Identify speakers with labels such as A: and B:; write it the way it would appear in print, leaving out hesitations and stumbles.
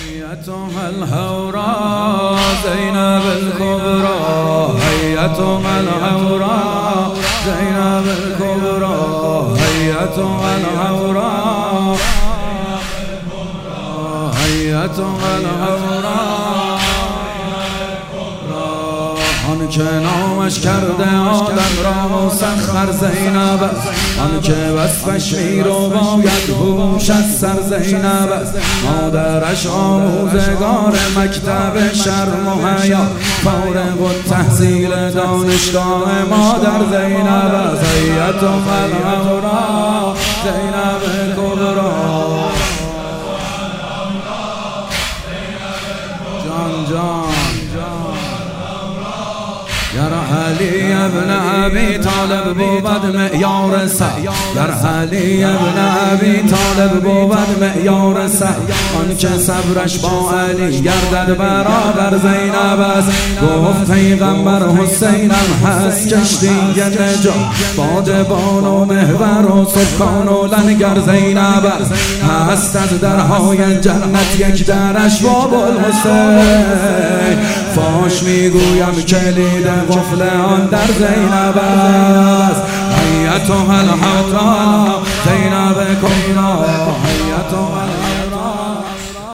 A: هيتها الهوراء زينب الكبرى، هيتها الهوراء زينب الكبرى، هيتها الهوراء، هيتها الهوراء. آن که نامش کرده آدم را مسخر زینب است، آن که وصفش میرو باید هوش از سر زینب است. مادرش آموزگار مکتب شرم و حیا، فارغ التحصیل دانشگاه مادر زینب است. هیتها الهوراء زینب کبرا، جان جان گر علی ابن ابی طالب بود معیار سعی، گر علی ابن ابی طالب بود معیار سعی. آن که صبرش با علی گردد برابر زینب است. گفت پیغمبر حسینم هست کشتی نجات، بادبان و محور و سکان و لنگر زینب است. هست از درهای جنت یک درش باب الحسین، فاش میگویم کلید قفل آن در زینب است. هیتها الهوراء زینب کبرا، هیتها